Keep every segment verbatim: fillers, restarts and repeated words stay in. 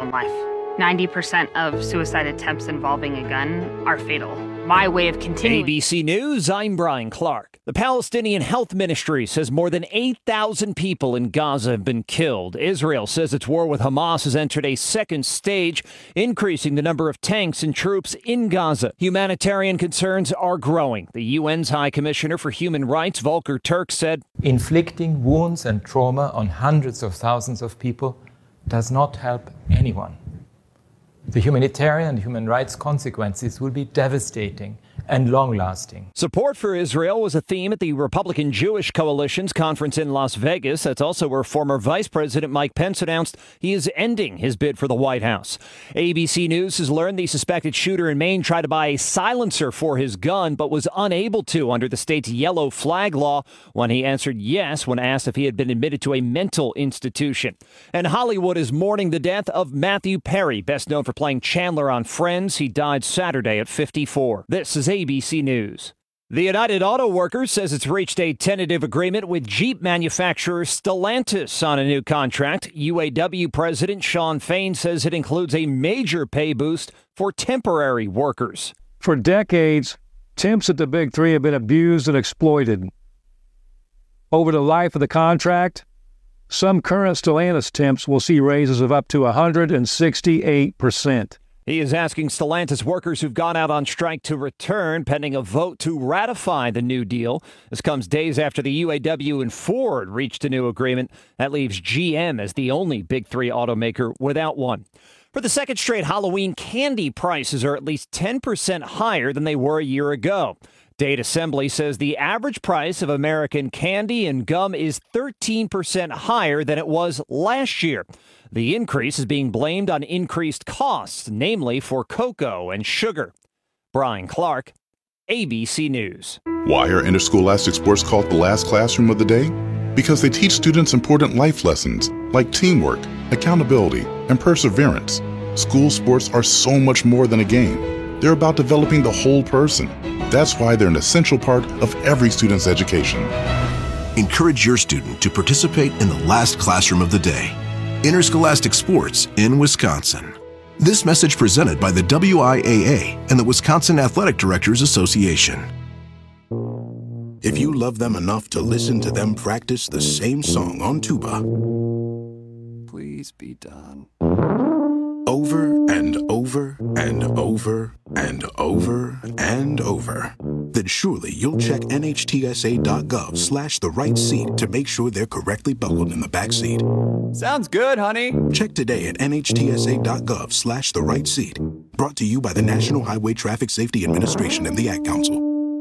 own life. ninety percent of suicide attempts involving a gun are fatal. My way of continuing... A B C News, I'm Brian Clark. The Palestinian Health Ministry says more than eight thousand people in Gaza have been killed. Israel says its war with Hamas has entered a second stage, increasing the number of tanks and troops in Gaza. Humanitarian concerns are growing. The U N's High Commissioner for Human Rights, Volker Turk, said, "Inflicting wounds and trauma on hundreds of thousands of people does not help anyone. The humanitarian and human rights consequences will be devastating and long-lasting." Support for Israel was a theme at the Republican Jewish Coalition's conference in Las Vegas. That's also where former Vice President Mike Pence announced he is ending his bid for the White House. A B C News has learned the suspected shooter in Maine tried to buy a silencer for his gun, but was unable to under the state's yellow flag law when he answered yes when asked if he had been admitted to a mental institution. And Hollywood is mourning the death of Matthew Perry, best known for playing Chandler on Friends. He died Saturday at fifty-four. This is A B C News. The United Auto Workers says it's reached a tentative agreement with Jeep manufacturer Stellantis on a new contract. U A W President Sean Fain says it includes a major pay boost for temporary workers. For decades, temps at the Big Three have been abused and exploited. Over the life of the contract, some current Stellantis temps will see raises of up to one hundred sixty-eight percent. He is asking Stellantis workers who've gone out on strike to return, pending a vote to ratify the new deal. This comes days after the U A W and Ford reached a new agreement. That leaves G M as the only Big Three automaker without one. For the second straight Halloween, candy prices are at least ten percent higher than they were a year ago. Date Assembly says the average price of American candy and gum is thirteen percent higher than it was last year. The increase is being blamed on increased costs, namely for cocoa and sugar. Brian Clark, A B C News. Why are interscholastic sports called the last classroom of the day? Because they teach students important life lessons like teamwork, accountability, and perseverance. School sports are so much more than a game. They're about developing the whole person. That's why they're an essential part of every student's education. Encourage your student to participate in the last classroom of the day. Interscholastic sports in Wisconsin. This message presented by the W I A A and the Wisconsin Athletic Directors Association. If you love them enough to listen to them practice the same song on tuba, please be done. Over and over and over and over and over, then surely you'll check N H T S A dot gov slash the right seat to make sure they're correctly buckled in the back seat. Sounds good, honey. Check today at N H T S A dot gov slash the right seat. Brought to you by the National Highway Traffic Safety Administration and the Ad Council.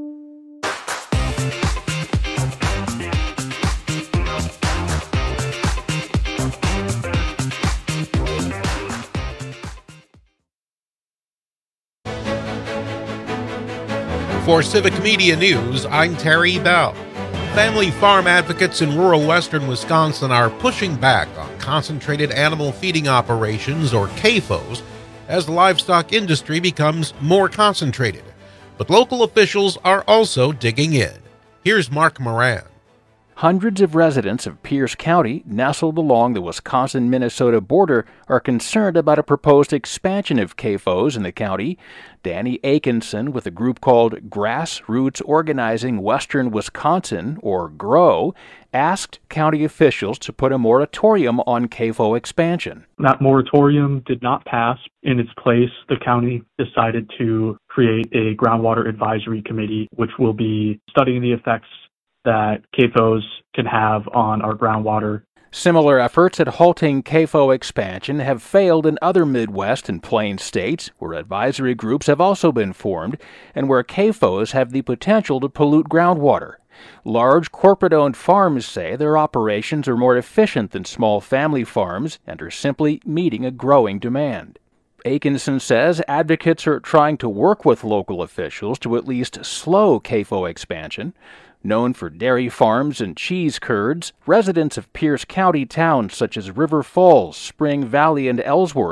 For Civic Media News, I'm Terry Bell. Family farm advocates in rural western Wisconsin are pushing back on concentrated animal feeding operations, or C A F Os, as the livestock industry becomes more concentrated. But local officials are also digging in. Here's Mark Moran. Hundreds of residents of Pierce County, nestled along the Wisconsin-Minnesota border, are concerned about a proposed expansion of C A F Os in the county. Danny Akinson, with a group called Grassroots Organizing Western Wisconsin, or GROW, asked county officials to put a moratorium on C A F O expansion. That moratorium did not pass. In its place, the county decided to create a groundwater advisory committee, which will be studying the effects that C A F Os can have on our groundwater. Similar efforts at halting C A F O expansion have failed in other Midwest and Plains states, where advisory groups have also been formed and where C A F Os have the potential to pollute groundwater. Large corporate-owned farms say their operations are more efficient than small family farms and are simply meeting a growing demand. Akinson says advocates are trying to work with local officials to at least slow C A F O expansion. Known for dairy farms and cheese curds, residents of Pierce County towns such as River Falls, Spring Valley, and Ellsworth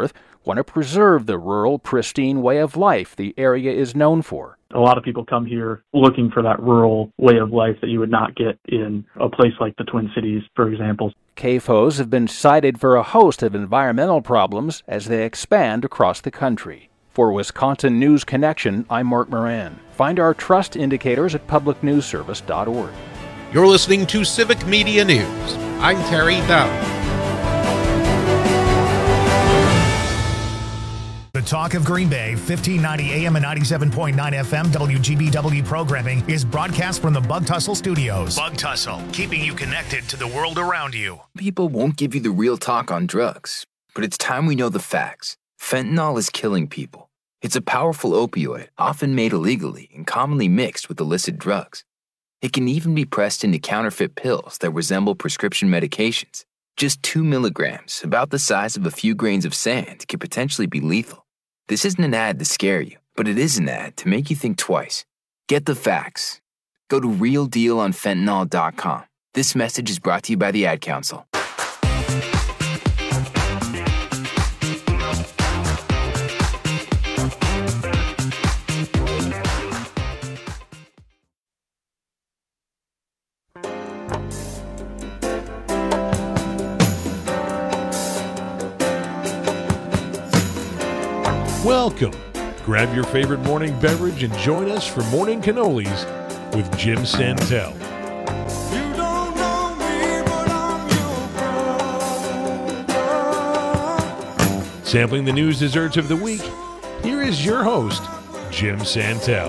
want to preserve the rural, pristine way of life the area is known for. A lot of people come here looking for that rural way of life that you would not get in a place like the Twin Cities, for example. C F Os have been cited for a host of environmental problems as they expand across the country. For Wisconsin News Connection, I'm Mark Moran. Find our trust indicators at public news service dot org. You're listening to Civic Media News. I'm Terry Dowd. The Talk of Green Bay, fifteen ninety A M and ninety-seven point nine F M W G B W programming is broadcast from the Bug Tussle Studios. Bug Tussle, keeping you connected to the world around you. People won't give you the real talk on drugs, but it's time we know the facts. Fentanyl is killing people. It's a powerful opioid, often made illegally and commonly mixed with illicit drugs. It can even be pressed into counterfeit pills that resemble prescription medications. Just two milligrams, about the size of a few grains of sand, could potentially be lethal. This isn't an ad to scare you, but it is an ad to make you think twice. Get the facts. Go to real deal on fentanyl dot com. This message is brought to you by the Ad Council. Welcome. Grab your favorite morning beverage and join us for Morning Cannolis with Jim Santel. You don't know me, but I'm your brother. Sampling the news desserts of the week, here is your host, Jim Santel.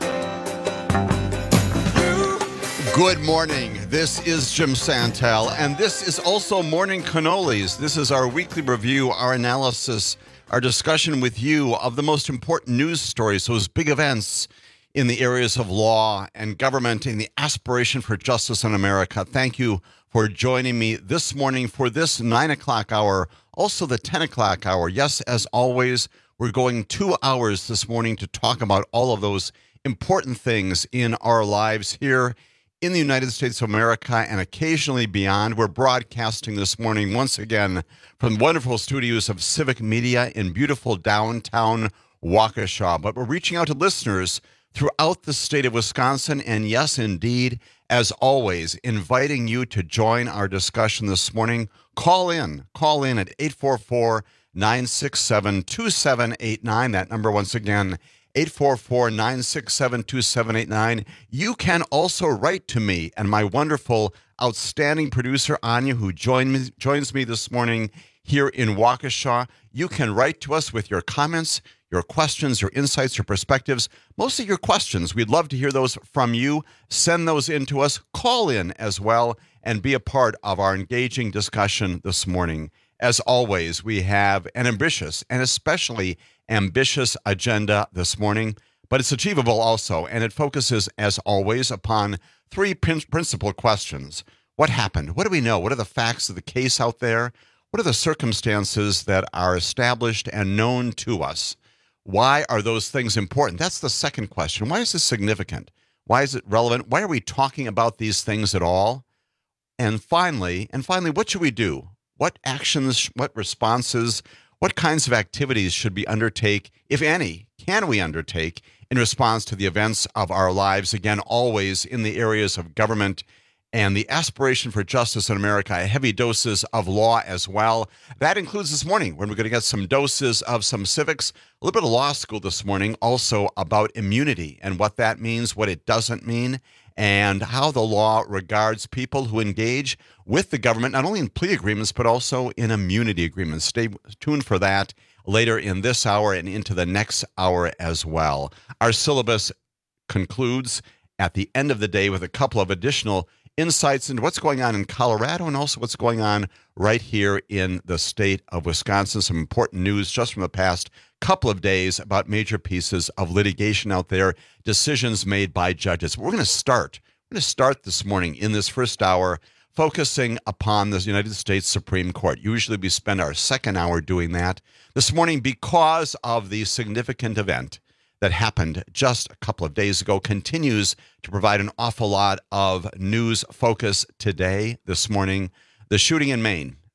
Good morning. This is Jim Santel, and this is also Morning Cannolis. This is our weekly review, our analysis, our discussion with you of the most important news stories, those big events in the areas of law and government and the aspiration for justice in America. Thank you for joining me this morning for this nine o'clock hour, also the ten o'clock hour. Yes, as always, we're going two hours this morning to talk about all of those important things in our lives here in the United States of America and occasionally beyond. We're broadcasting this morning once again from the wonderful studios of Civic Media in beautiful downtown Waukesha. But we're reaching out to listeners throughout the state of Wisconsin, and yes, indeed, as always, inviting you to join our discussion this morning. Call in. Call in at eight four four, nine six seven, two seven eight nine. That number once again, eight four four, nine six seven, two seven eight nine. You can also write to me and my wonderful, outstanding producer, Anya, who join me, joins me this morning here in Waukesha. You can write to us with your comments, your questions, your insights, your perspectives, mostly your questions. We'd love to hear those from you. Send those in to us. Call in as well and be a part of our engaging discussion this morning. As always, we have an ambitious and especially ambitious agenda this morning, but it's achievable also, and it focuses, as always, upon three prin- principal questions. What happened? What do we know? What are the facts of the case out there? What are the circumstances that are established and known to us? Why are those things important? That's the second question. Why is this significant? Why is it relevant? Why are we talking about these things at all? And finally, and finally, what should we do? What actions, what responses, what kinds of activities should we undertake, if any, can we undertake in response to the events of our lives? Again, always in the areas of government and the aspiration for justice in America, heavy doses of law as well. That includes this morning when we're going to get some doses of some civics, a little bit of law school this morning, also about immunity and what that means, what it doesn't mean, and how the law regards people who engage with the government, not only in plea agreements, but also in immunity agreements. Stay tuned for that later in this hour and into the next hour as well. Our syllabus concludes at the end of the day with a couple of additional insights into what's going on in Colorado and also what's going on right here in the state of Wisconsin. Some important news just from the past couple of days about major pieces of litigation out there, decisions made by judges. We're going to start. We're going to start this morning in this first hour focusing upon the United States Supreme Court. Usually we spend our second hour doing that. This morning, because of the significant event that happened just a couple of days ago, continues to provide an awful lot of news focus today, this morning. The shooting in Maine,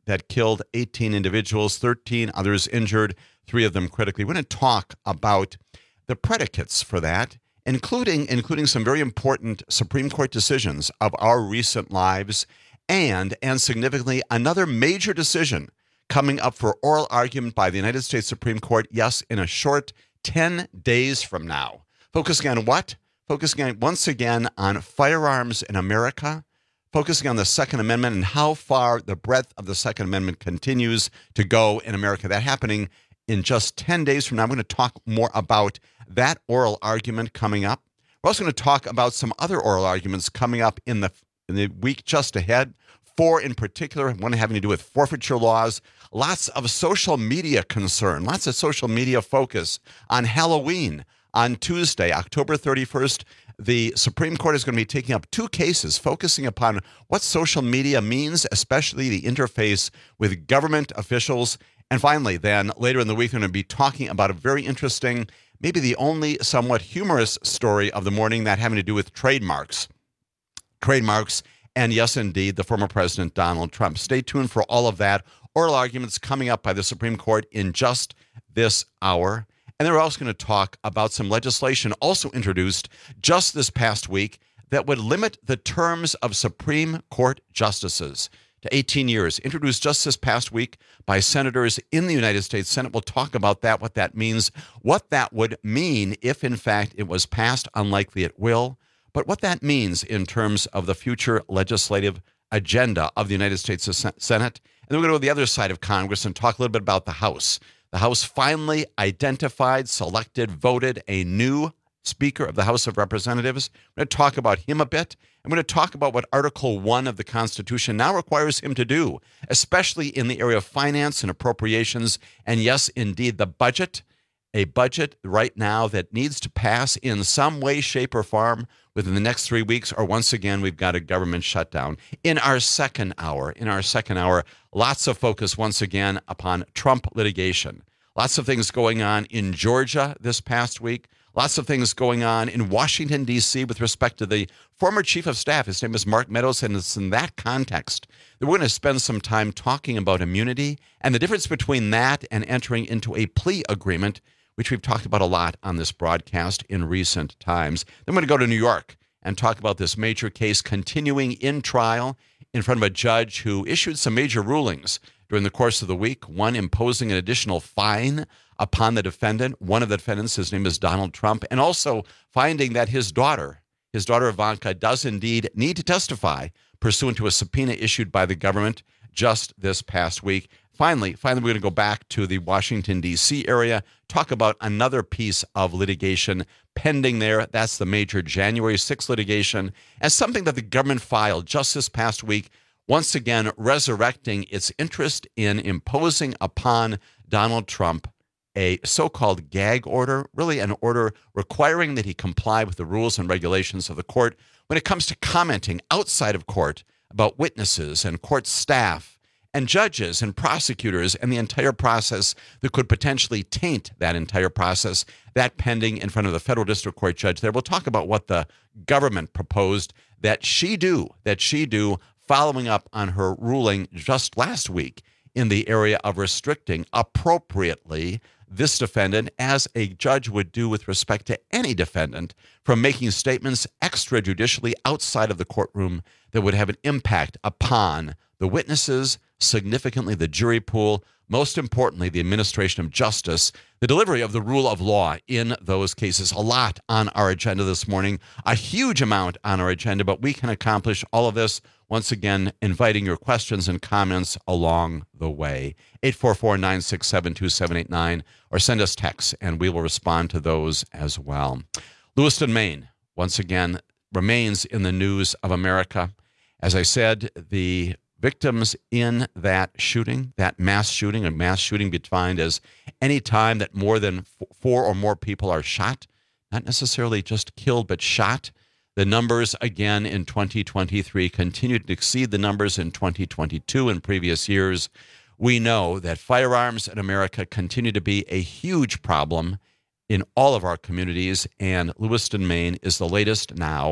that killed eighteen individuals, thirteen others injured, three of them critically. We're going to talk about the predicates for that, including including some very important Supreme Court decisions of our recent lives, and, and significantly, another major decision coming up for oral argument by the United States Supreme Court, yes, in a short ten days from now. Focusing on what? Focusing on, once again, on firearms in America, focusing on the Second Amendment and how far the breadth of the Second Amendment continues to go in America. That happening in just ten days from now. I'm going to talk more about that oral argument coming up. We're also going to talk about some other oral arguments coming up in the, in the week just ahead. Four in particular, one having to do with forfeiture laws, lots of social media concern, lots of social media focus on Halloween. On Tuesday, October thirty-first, the Supreme Court is going to be taking up two cases focusing upon what social media means, especially the interface with government officials. And finally, then, later in the week, we're going to be talking about a very interesting, maybe the only somewhat humorous story of the morning, that having to do with trademarks. Trademarks, and yes, indeed, the former President Donald Trump. Stay tuned for all of that. Oral arguments coming up by the Supreme Court in just this hour. And then we're also going to talk about some legislation also introduced just this past week that would limit the terms of Supreme Court justices to eighteen years, introduced just this past week by senators in the United States Senate. We'll talk about that, what that means, what that would mean if, in fact, it was passed, unlikely it will, but what that means in terms of the future legislative agenda of the United States Senate. And then we're going to go to the other side of Congress and talk a little bit about the House. The House finally identified, selected, voted a new Speaker of the House of Representatives. We're going to talk about him a bit. I'm going to talk about what Article one of the Constitution now requires him to do, especially in the area of finance and appropriations, and yes, indeed, the budget. A budget right now that needs to pass in some way, shape, or form within the next three weeks, or once again, we've got a government shutdown. In our second hour, in our second hour, lots of focus once again upon Trump litigation. Lots of things going on in Georgia this past week. Lots of things going on in Washington, D C with respect to the former chief of staff. His name is Mark Meadows, and it's in that context that we're going to spend some time talking about immunity and the difference between that and entering into a plea agreement, which we've talked about a lot on this broadcast in recent times. Then we're going to go to New York and talk about this major case continuing in trial in front of a judge who issued some major rulings during the course of the week, one imposing an additional fine upon the defendant. One of the defendants, his name is Donald Trump, and also finding that his daughter, his daughter Ivanka, does indeed need to testify pursuant to a subpoena issued by the government just this past week. Finally, finally, we're going to go back to the Washington, D C area, talk about another piece of litigation pending there. That's the major January sixth litigation, as something that the government filed just this past week, once again resurrecting its interest in imposing upon Donald Trump a so-called gag order, really an order requiring that he comply with the rules and regulations of the court when it comes to commenting outside of court about witnesses and court staff and judges and prosecutors and the entire process that could potentially taint that entire process, that pending in front of the federal district court judge there. We'll talk about what the government proposed that she do, that she do following up on her ruling just last week in the area of restricting appropriately this defendant, as a judge would do with respect to any defendant, from making statements extrajudicially outside of the courtroom that would have an impact upon the witnesses, significantly the jury pool, most importantly, the administration of justice, the delivery of the rule of law in those cases. A lot on our agenda this morning, a huge amount on our agenda, but we can accomplish all of this, once again, inviting your questions and comments along the way. eight four four, nine six seven, two seven eight nine, or send us texts, and we will respond to those as well. Lewiston, Maine, once again, remains in the news of America. As I said, the victims in that shooting, that mass shooting, a mass shooting defined as any time that more than f- four or more people are shot, not necessarily just killed, but shot. The numbers, again, in twenty twenty-three continued to exceed the numbers in twenty twenty-two and previous years. We know that firearms in America continue to be a huge problem in all of our communities, and Lewiston, Maine is the latest now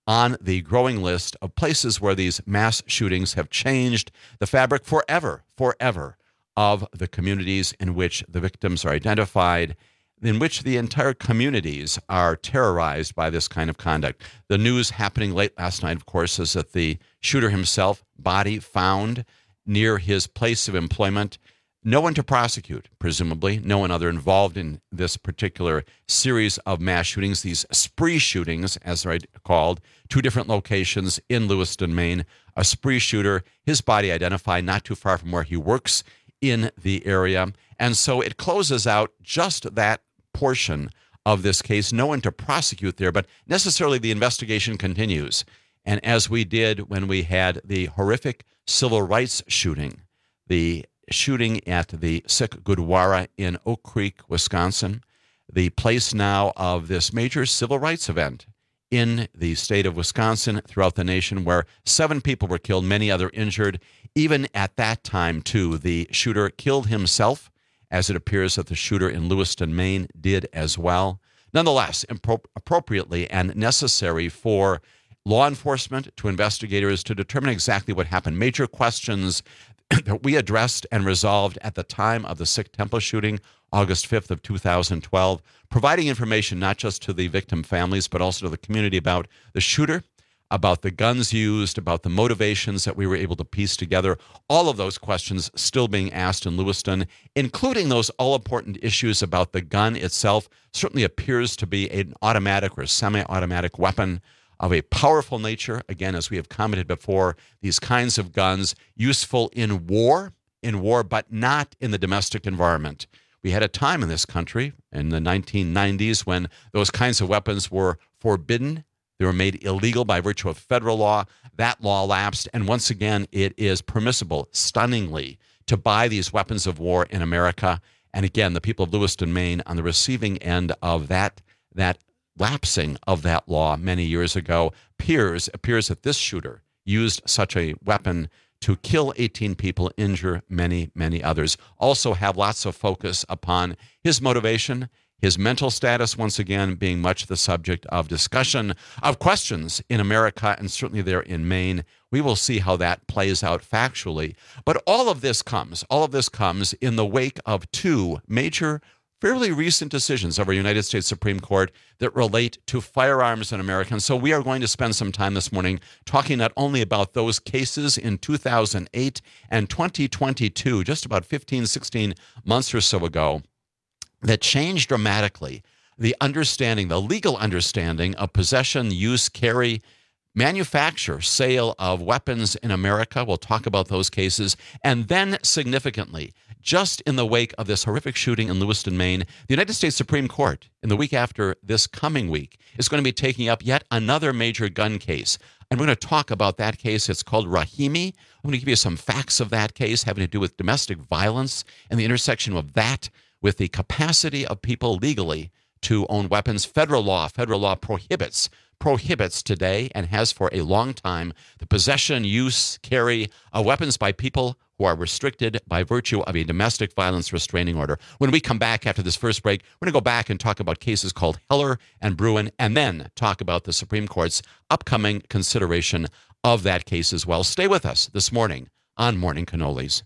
on the growing list of places where these mass shootings have changed the fabric forever, forever of the communities in which the victims are identified, in which the entire communities are terrorized by this kind of conduct. The news happening late last night, of course, is that the shooter himself, body found near his place of employment. No one to prosecute, presumably. No one other involved in this particular series of mass shootings, these spree shootings, as they're called, two different locations in Lewiston, Maine. A spree shooter, his body identified not too far from where he works in the area. And so it closes out just that portion of this case. No one to prosecute there, but necessarily the investigation continues. And as we did when we had the horrific civil rights shooting, the shooting at the Sikh Gurdwara in Oak Creek, Wisconsin, the place now of this major civil rights event in the state of Wisconsin, throughout the nation, where seven people were killed, many other injured. Even at that time, too, the shooter killed himself, as it appears that the shooter in Lewiston, Maine, did as well. Nonetheless, impro- appropriately and necessary for law enforcement to investigators to determine exactly what happened. Major questions that we addressed and resolved at the time of the Sikh temple shooting, August fifth of two thousand twelve, providing information not just to the victim families, but also to the community about the shooter, about the guns used, about the motivations that we were able to piece together. All of those questions still being asked in Lewiston, including those all-important issues about the gun itself. Certainly appears to be an automatic or semi-automatic weapon of a powerful nature. Again, as we have commented before, these kinds of guns useful in war, in war, but not in the domestic environment. We had a time in this country in the nineteen nineties when those kinds of weapons were forbidden. They were made illegal by virtue of federal law. That law lapsed, and once again, it is permissible, stunningly, to buy these weapons of war in America. And again, the people of Lewiston, Maine, on the receiving end of that, that lapsing of that law many years ago, appears, appears that this shooter used such a weapon to kill eighteen people, injure many, many others. Also have lots of focus upon his motivation, his mental status, once again, being much the subject of discussion, of questions in America, and certainly there in Maine. We will see how that plays out factually. But all of this comes, all of this comes in the wake of two major, fairly recent decisions of our United States Supreme Court that relate to firearms in America. And so we are going to spend some time this morning talking not only about those cases in two thousand eight and twenty twenty-two, just about fifteen, sixteen months or so ago, that changed dramatically the understanding, the legal understanding of possession, use, carry, manufacture, sale of weapons in America. We'll talk about those cases. And then significantly, just in the wake of this horrific shooting in Lewiston, Maine, the United States Supreme Court, in the week after this coming week, is going to be taking up yet another major gun case. And we're going to talk about that case. It's called Rahimi. I'm going to give you some facts of that case having to do with domestic violence and the intersection of that with the capacity of people legally to own weapons. Federal law, federal law prohibits, prohibits today and has for a long time the possession, use, carry of weapons by people who are restricted by virtue of a domestic violence restraining order. When we come back after this first break, we're going to go back and talk about cases called Heller and Bruin, and then talk about the Supreme Court's upcoming consideration of that case as well. Stay with us this morning on Morning Cannolis.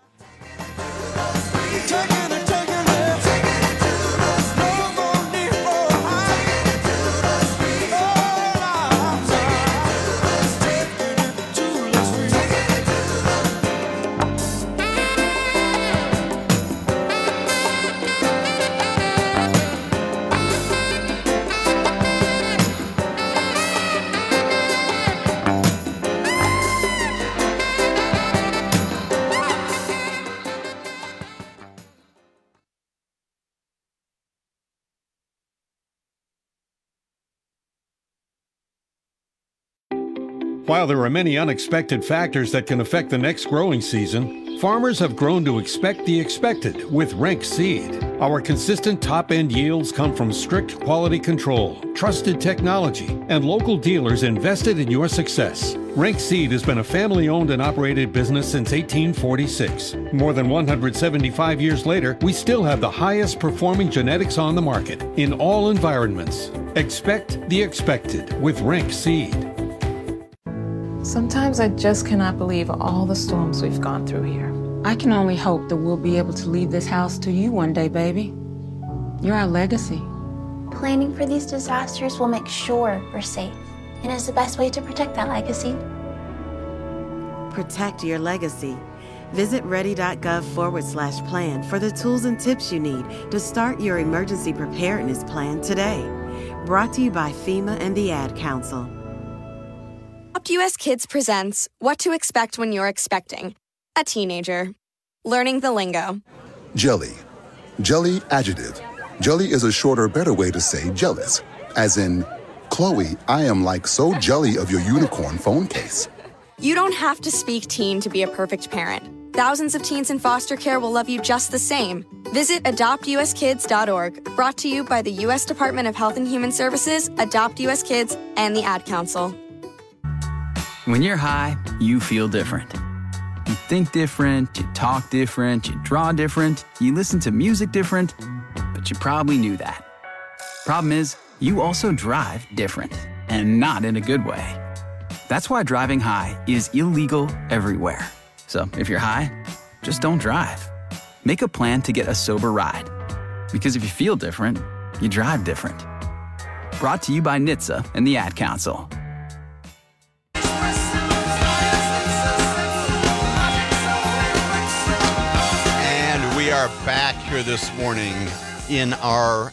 While there are many unexpected factors that can affect the next growing season, farmers have grown to expect the expected with Renk Seed. Our consistent top-end yields come from strict quality control, trusted technology, and local dealers invested in your success. Renk Seed has been a family-owned and operated business since eighteen forty-six. More than one hundred seventy-five years later, we still have the highest performing genetics on the market in all environments. Expect the expected with Renk Seed. Sometimes I just cannot believe all the storms we've gone through here. I can only hope that we'll be able to leave this house to you one day, baby. You're our legacy. Planning for these disasters will make sure we're safe, and is the best way to protect that legacy. Protect your legacy. Visit ready.gov forward slash plan for the tools and tips you need to start your emergency preparedness plan today. Brought to you by FEMA and the Ad Council. Adopt U S Kids presents What to Expect When You're Expecting a Teenager. Learning the lingo. Jelly. Jelly adjective. Jelly is a shorter, better way to say jealous. As in, Chloe, I am like so jelly of your unicorn phone case. You don't have to speak teen to be a perfect parent. Thousands of teens in foster care will love you just the same. Visit adopt u s kids dot org. Brought to you by the U S Department of Health and Human Services, Adopt U S Kids, and the Ad Council. When you're high, you feel different. You think different, you talk different, you draw different, you listen to music different, but you probably knew that. Problem is, you also drive different, and not in a good way. That's why driving high is illegal everywhere. So if you're high, just don't drive. Make a plan to get a sober ride. Because if you feel different, you drive different. Brought to you by N H T S A and the Ad Council. And we are back here this morning in our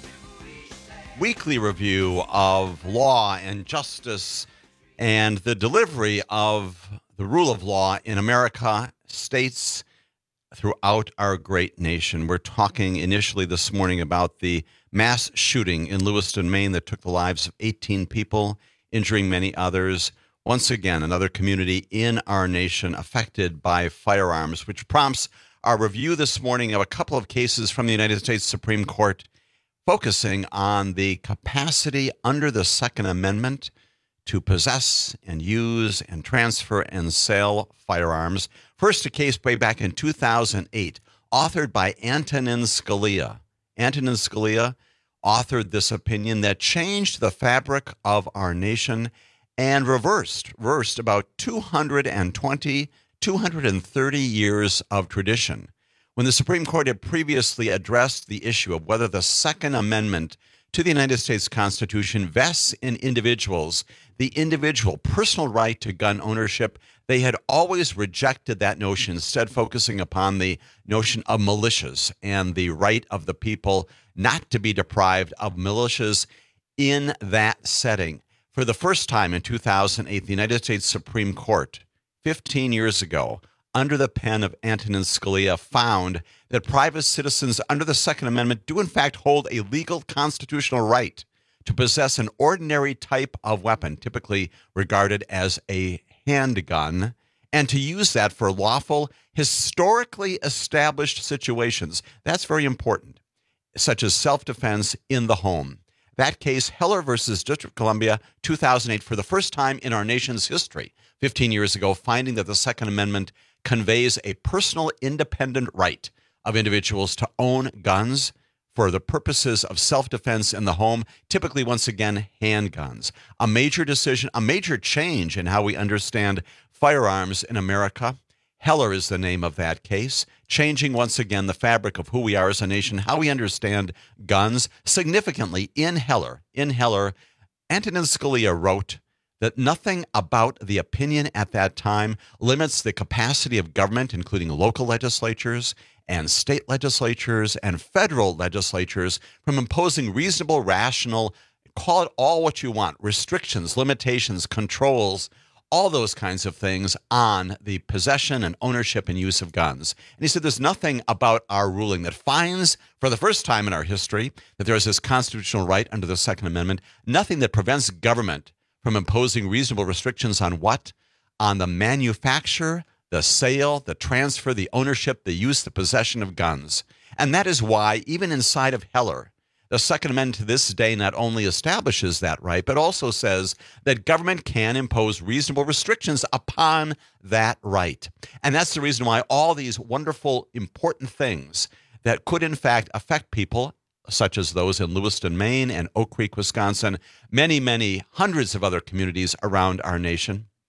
weekly review of law and justice and the delivery of the rule of law in America, states throughout our great nation. We're talking initially this morning about the mass shooting in Lewiston, Maine that took the lives of eighteen people, injuring many others. Once again, another community in our nation affected by firearms, which prompts our review this morning of a couple of cases from the United States Supreme Court focusing on the capacity under the Second Amendment to possess and use and transfer and sell firearms. First, a case way back in two thousand eight, authored by Antonin Scalia. Antonin Scalia authored this opinion that changed the fabric of our nation and reversed, reversed about two hundred twenty, two hundred thirty years of tradition. When the Supreme Court had previously addressed the issue of whether the Second Amendment to the United States Constitution vests in individuals the individual personal right to gun ownership, they had always rejected that notion, instead focusing upon the notion of militias and the right of the people not to be deprived of militias in that setting. For the first time in two thousand eight, the United States Supreme Court, fifteen years ago, under the pen of Antonin Scalia, found that private citizens under the Second Amendment do in fact hold a legal constitutional right to possess an ordinary type of weapon, typically regarded as a handgun, and to use that for lawful, historically established situations. That's very important, such as self-defense in the home. That case, Heller versus District of Columbia, two thousand eight, for the first time in our nation's history, fifteen years ago, finding that the Second Amendment conveys a personal independent right of individuals to own guns for the purposes of self-defense in the home, typically, once again, handguns. A major decision, a major change in how we understand firearms in America. Heller is the name of that case, changing once again the fabric of who we are as a nation, how we understand guns. Significantly, in Heller, in Heller, Antonin Scalia wrote that nothing about the opinion at that time limits the capacity of government, including local legislatures and state legislatures and federal legislatures, from imposing reasonable, rational, call it all what you want, restrictions, limitations, controls, all those kinds of things on the possession and ownership and use of guns. And he said there's nothing about our ruling that finds, for the first time in our history, that there is this constitutional right under the Second Amendment, nothing that prevents government from imposing reasonable restrictions on what? On the manufacture, the sale, the transfer, the ownership, the use, the possession of guns. And that is why, even inside of Heller, the Second Amendment to this day not only establishes that right, but also says that government can impose reasonable restrictions upon that right. And that's the reason why all these wonderful, important things that could, in fact, affect people, such as those in Lewiston, Maine, and Oak Creek, Wisconsin, many, many hundreds of other communities around our nation,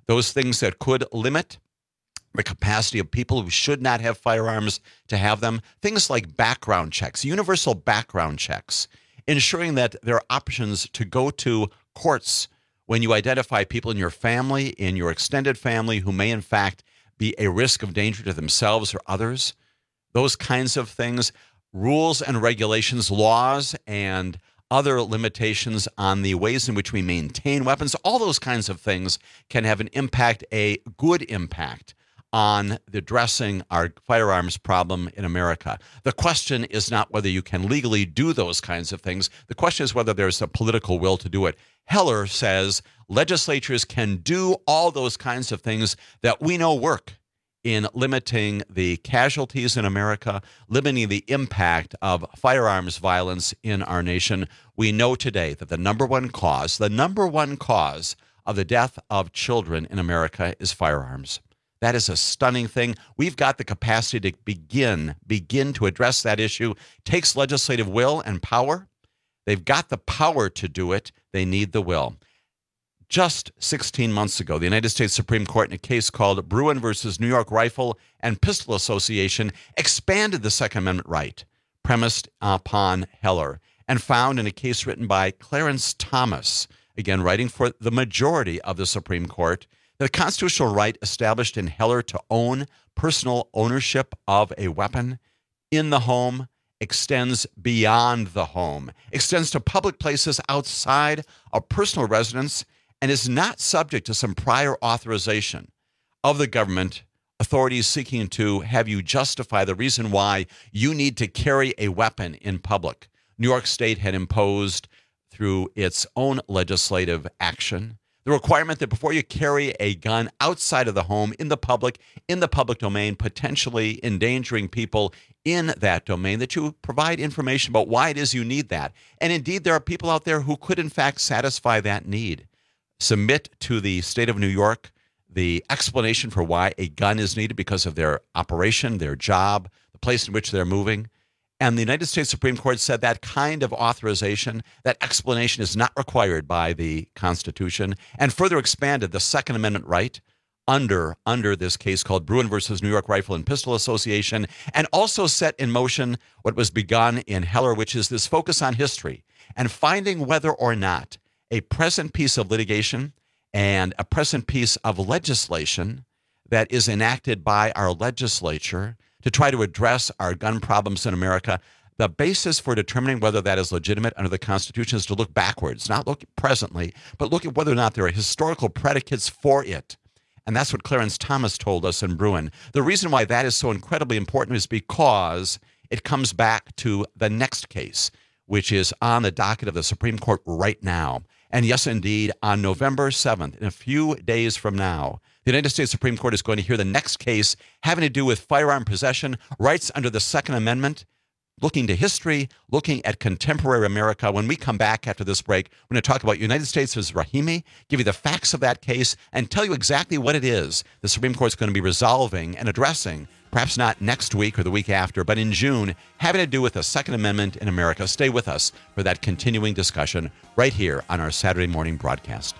those things that could limit the capacity of people who should not have firearms to have them, things like background checks, universal background checks, ensuring that there are options to go to courts when you identify people in your family, in your extended family, who may in fact be a risk of danger to themselves or others. Those kinds of things, rules and regulations, laws and other limitations on the ways in which we maintain weapons, all those kinds of things can have an impact, a good impact, on addressing our firearms problem in America. The question is not whether you can legally do those kinds of things. The question is whether there's a political will to do it. Heller says legislatures can do all those kinds of things that we know work in limiting the casualties in America, limiting the impact of firearms violence in our nation. We know today that the number one cause, the number one cause of the death of children in America is firearms. That is a stunning thing. We've got the capacity to begin, begin to address that issue. It takes legislative will and power. They've got the power to do it. They need the will. Just sixteen months ago, the United States Supreme Court, in a case called Bruen versus New York Rifle and Pistol Association, expanded the Second Amendment right, premised upon Heller, and found in a case written by Clarence Thomas, again writing for the majority of the Supreme Court, the constitutional right established in Heller to own personal ownership of a weapon in the home extends beyond the home, extends to public places outside of personal residence, and is not subject to some prior authorization of the government authorities seeking to have you justify the reason why you need to carry a weapon in public. New York State had imposed, through its own legislative action, the requirement that before you carry a gun outside of the home, in the public, in the public domain, potentially endangering people in that domain, that you provide information about why it is you need that. And indeed, there are people out there who could, in fact, satisfy that need. Submit to the state of New York the explanation for why a gun is needed because of their operation, their job, the place in which they're moving. And the United States Supreme Court said that kind of authorization, that explanation is not required by the Constitution, and further expanded the Second Amendment right under, under this case called Bruen versus New York Rifle and Pistol Association, and also set in motion what was begun in Heller, which is this focus on history and finding whether or not a present piece of litigation and a present piece of legislation that is enacted by our legislature to try to address our gun problems in America, the basis for determining whether that is legitimate under the Constitution is to look backwards, not look presently, but look at whether or not there are historical predicates for it. And that's what Clarence Thomas told us in Bruen. The reason why that is so incredibly important is because it comes back to the next case, which is on the docket of the Supreme Court right now. And yes, indeed, on November seventh, in a few days from now, the United States Supreme Court is going to hear the next case having to do with firearm possession, rights under the Second Amendment, looking to history, looking at contemporary America. When we come back after this break, we're going to talk about United States versus Rahimi, give you the facts of that case, and tell you exactly what it is the Supreme Court is going to be resolving and addressing, perhaps not next week or the week after, but in June, having to do with the Second Amendment in America. Stay with us for that continuing discussion right here on our Saturday morning broadcast.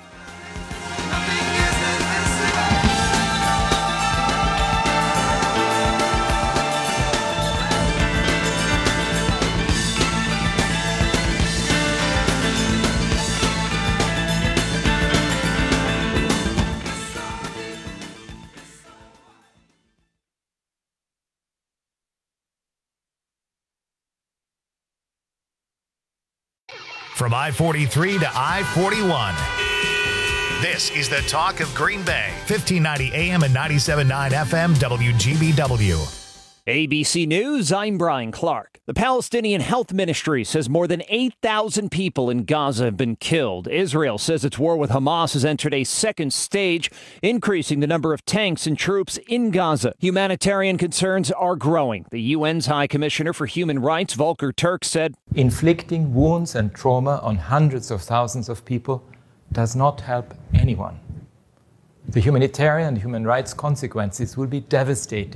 From I forty-three to I forty-one. This is the talk of Green Bay. fifteen ninety A M and ninety-seven point nine F M W G B W. A B C News, I'm Brian Clark. The Palestinian Health Ministry says more than eight thousand people in Gaza have been killed. Israel says its war with Hamas has entered a second stage, increasing the number of tanks and troops in Gaza. Humanitarian concerns are growing. The U N's High Commissioner for Human Rights, Volker Turk, said, "Inflicting wounds and trauma on hundreds of thousands of people does not help anyone. The humanitarian and human rights consequences will be devastating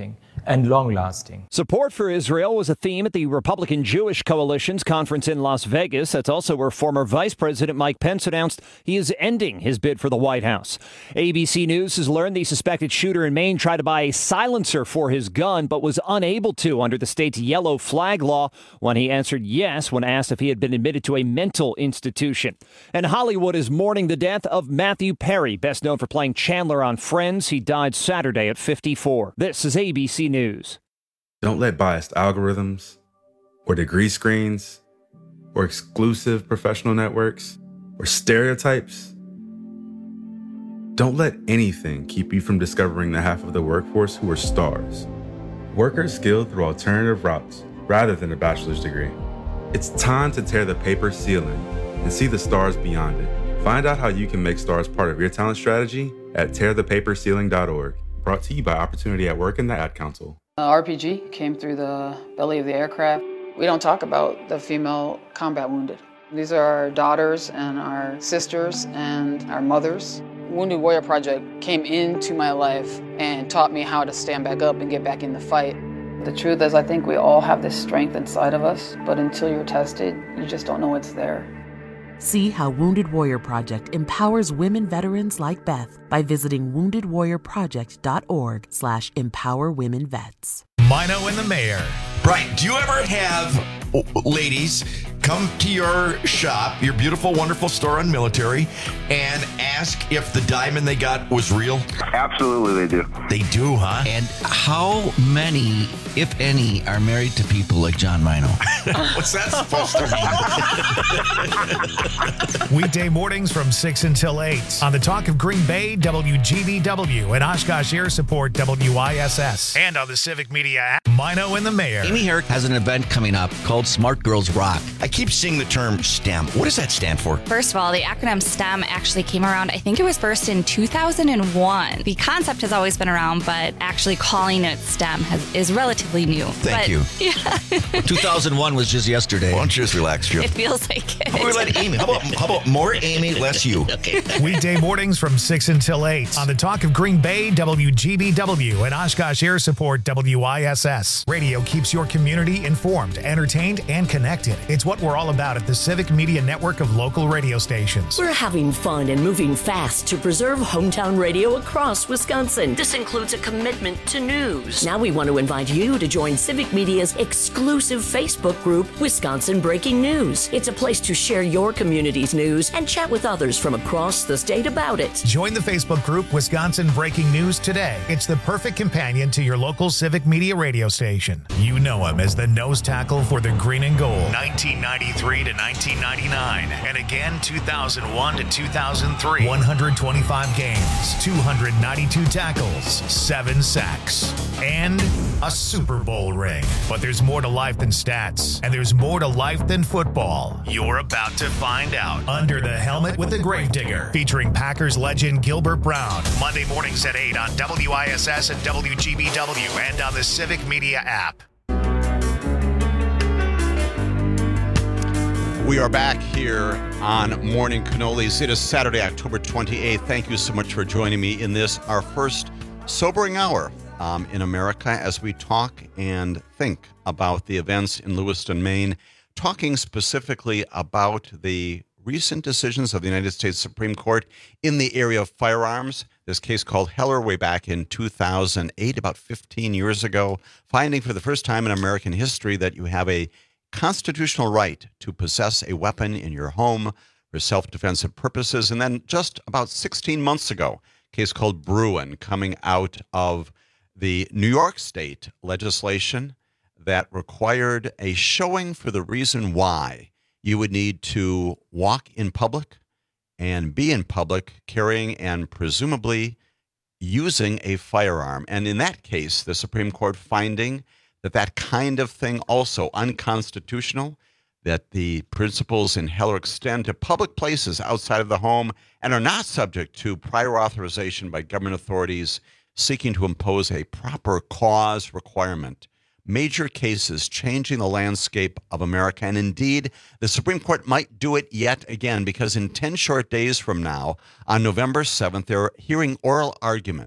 and long-lasting. Support for Israel was a theme at the Republican Jewish Coalition's conference in Las Vegas. That's also where former Vice President Mike Pence announced he is ending his bid for the White House. A B C News has learned the suspected shooter in Maine tried to buy a silencer for his gun, but was unable to under the state's yellow flag law when he answered yes when asked if he had been admitted to a mental institution. And Hollywood is mourning the death of Matthew Perry, best known for playing Chandler on Friends. He died Saturday at fifty-four. This is A B C News. Don't let biased algorithms or degree screens or exclusive professional networks or stereotypes, don't let anything keep you from discovering the half of the workforce who are stars. Workers skilled through alternative routes rather than a bachelor's degree. It's time to tear the paper ceiling and see the stars beyond it. Find out how you can make stars part of your talent strategy at tear the paper ceiling dot org. Brought to you by Opportunity at Work and the Ad Council. Uh, R P G came through the belly of the aircraft. We don't talk about the female combat wounded. These are our daughters and our sisters and our mothers. Wounded Warrior Project came into my life and taught me how to stand back up and get back in the fight. The truth is, I think we all have this strength inside of us, but until you're tested, you just don't know it's there. See how Wounded Warrior Project empowers women veterans like Beth by visiting wounded warrior project dot org slash empower women vets. Mino and the Mayor. Right. Do you ever have ladies come to your shop, your beautiful, wonderful store on Military, and ask if the diamond they got was real? Absolutely, they do. They do, huh? And how many, if any, are married to people like John Mino? What's that supposed to mean? Weekday mornings from six until eight on the Talk of Green Bay, W G B W, and Oshkosh Air Support, W I S S, and on the Civic Media app, Mino and the Mayor. Amy Herrick has an event coming up called Smart Girls Rock. I keep seeing the term STEM. What does that stand for? First of all, the acronym STEM actually came around, I think it was first in two thousand one. The concept has always been around, but actually calling it STEM has, is relatively new. Thank but, you. Yeah. Well, two thousand one was just yesterday. Why don't you just relax, Jim? It feels like it. How about we let Amy? How about, how about more Amy, less you? Okay. Weekday mornings from six until eight on the Talk of Green Bay, W G B W, and Oshkosh Air Support, W I S S. Radio keeps your community informed, entertained, and connected. It's what we're all about at the Civic Media Network of local radio stations. We're having fun and moving fast to preserve hometown radio across Wisconsin. This includes a commitment to news. Now we want to invite you to join Civic Media's exclusive Facebook group, Wisconsin Breaking News. It's a place to share your community's news and chat with others from across the state about it. Join the Facebook group, Wisconsin Breaking News today. It's the perfect companion to your local Civic Media radio station. You know him as the nose tackle for the green and gold. nineteen ninety-three to nineteen ninety-nine, and again two thousand one to two thousand three. one hundred twenty-five games, two hundred ninety-two tackles, seven sacks, and a Super Bowl ring. But there's more to life than stats, and there's more to life than football. You're about to find out. Under the Helmet with the Gravedigger, featuring Packers legend Gilbert Brown. Monday mornings at eight on W I S S and W G B W and on the Civic Media app. We are back here on Morning Cannolis. It is Saturday, October twenty-eighth. Thank you so much for joining me in this, our first sobering hour um, in America as we talk and think about the events in Lewiston, Maine, talking specifically about the recent decisions of the United States Supreme Court in the area of firearms. This case called Heller way back in two thousand eight, about fifteen years ago, finding for the first time in American history that you have a constitutional right to possess a weapon in your home for self-defensive purposes. And then just about sixteen months ago, a case called Bruen coming out of the New York State legislation that required a showing for the reason why you would need to walk in public and be in public carrying and presumably using a firearm. And in that case, the Supreme Court finding that that kind of thing also unconstitutional, that the principles in Heller extend to public places outside of the home and are not subject to prior authorization by government authorities seeking to impose a proper cause requirement. Major cases changing the landscape of America. And indeed, the Supreme Court might do it yet again, because in ten short days from now, on November seventh, they're hearing oral argument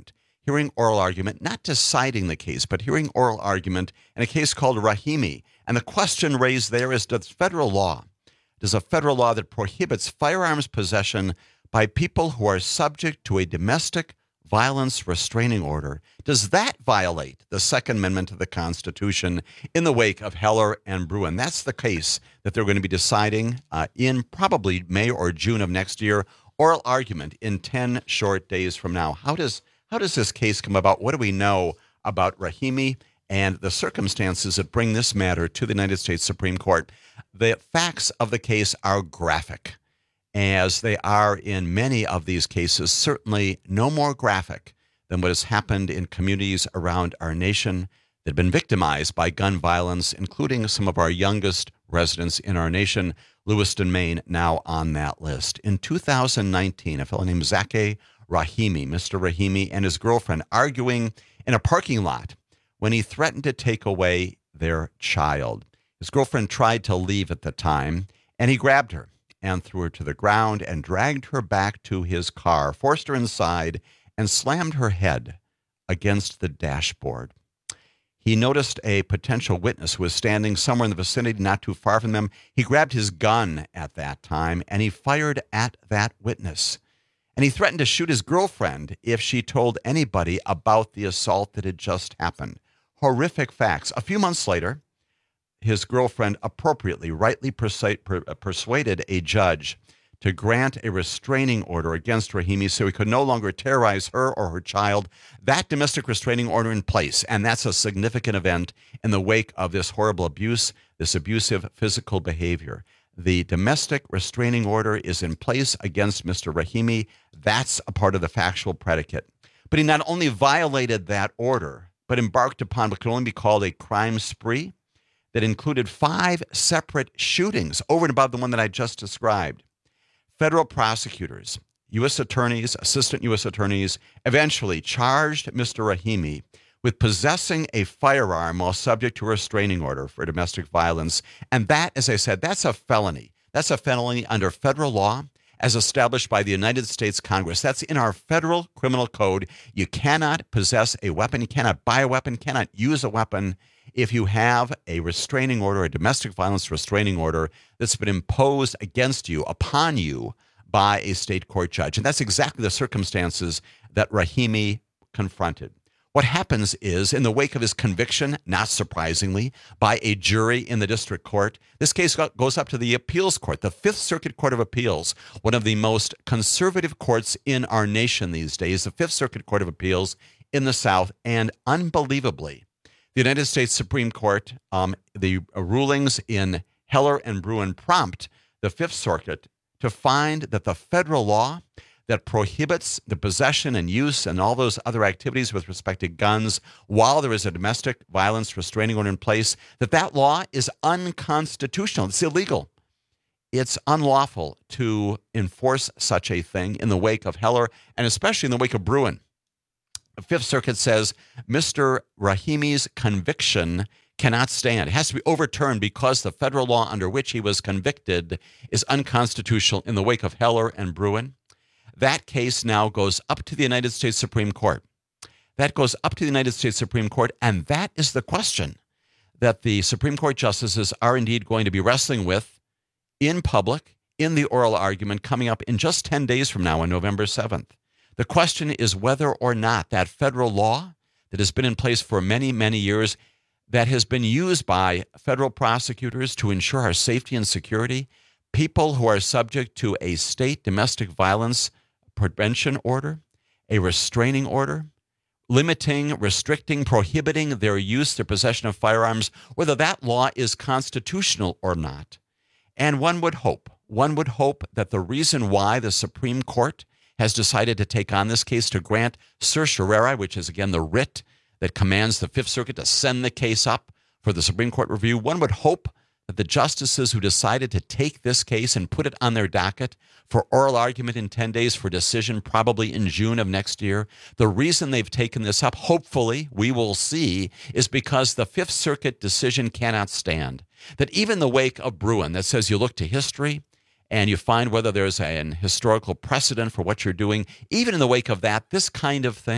hearing oral argument, not deciding the case, but hearing oral argument in a case called Rahimi. And the question raised there is, does federal law, does a federal law that prohibits firearms possession by people who are subject to a domestic violence restraining order, does that violate the Second Amendment to the Constitution in the wake of Heller and Bruen? That's the case that they're going to be deciding uh, in probably May or June of next year. Oral argument in ten short days from now. How does how does this case come about? What do we know about Rahimi and the circumstances that bring this matter to the United States Supreme Court? The facts of the case are graphic, as they are in many of these cases, certainly no more graphic than what has happened in communities around our nation that have been victimized by gun violence, including some of our youngest residents in our nation, Lewiston, Maine, now on that list. In two thousand nineteen, a fellow named Zakeh Rahimi, Mister Rahimi, and his girlfriend arguing in a parking lot when he threatened to take away their child. His girlfriend tried to leave at the time, and he grabbed her and threw her to the ground and dragged her back to his car, forced her inside, and slammed her head against the dashboard. He noticed a potential witness who was standing somewhere in the vicinity, not too far from them. He grabbed his gun at that time, and he fired at that witness. And he threatened to shoot his girlfriend if she told anybody about the assault that had just happened. Horrific facts. A few months later, his girlfriend appropriately, rightly persu- per- persuaded a judge to grant a restraining order against Rahimi so he could no longer terrorize her or her child. That domestic restraining order in place, and that's a significant event in the wake of this horrible abuse, this abusive physical behavior. The domestic restraining order is in place against Mister Rahimi. That's a part of the factual predicate. But he not only violated that order, but embarked upon what can only be called a crime spree that included five separate shootings over and above the one that I just described. Federal prosecutors, U S attorneys, assistant U S attorneys, eventually charged Mister Rahimi with possessing a firearm while subject to a restraining order for domestic violence. And that, as I said, that's a felony. That's a felony under federal law as established by the United States Congress. That's in our federal criminal code. You cannot possess a weapon. You cannot buy a weapon, cannot use a weapon if you have a restraining order, a domestic violence restraining order that's been imposed against you, upon you, by a state court judge. And that's exactly the circumstances that Rahimi confronted. What happens is, in the wake of his conviction, not surprisingly, by a jury in the district court, this case goes up to the appeals court, the Fifth Circuit Court of Appeals, one of the most conservative courts in our nation these days, the Fifth Circuit Court of Appeals in the South. And unbelievably, the United States Supreme Court, um, the rulings in Heller and Bruen prompt the Fifth Circuit to find that the federal law that prohibits the possession and use and all those other activities with respect to guns while there is a domestic violence restraining order in place, that that law is unconstitutional. It's illegal. It's unlawful to enforce such a thing in the wake of Heller and especially in the wake of Bruen. The Fifth Circuit says Mister Rahimi's conviction cannot stand. It has to be overturned because the federal law under which he was convicted is unconstitutional in the wake of Heller and Bruen. That case now goes up to the United States Supreme Court. That goes up to the United States Supreme Court, and that is the question that the Supreme Court justices are indeed going to be wrestling with in public, in the oral argument coming up in just ten days from now on November seventh. The question is whether or not that federal law that has been in place for many, many years, that has been used by federal prosecutors to ensure our safety and security, people who are subject to a state domestic violence prevention order, a restraining order, limiting, restricting, prohibiting their use, their possession of firearms, whether that law is constitutional or not. And one would hope, one would hope that the reason why the Supreme Court has decided to take on this case to grant certiorari, which is again the writ that commands the Fifth Circuit to send the case up for the Supreme Court review, one would hope that the justices who decided to take this case and put it on their docket for oral argument in ten days for decision probably in June of next year, the reason they've taken this up, hopefully we will see, is because the Fifth Circuit decision cannot stand. That even in the wake of Bruen that says you look to history and you find whether there's an historical precedent for what you're doing, even in the wake of that, this kind of thing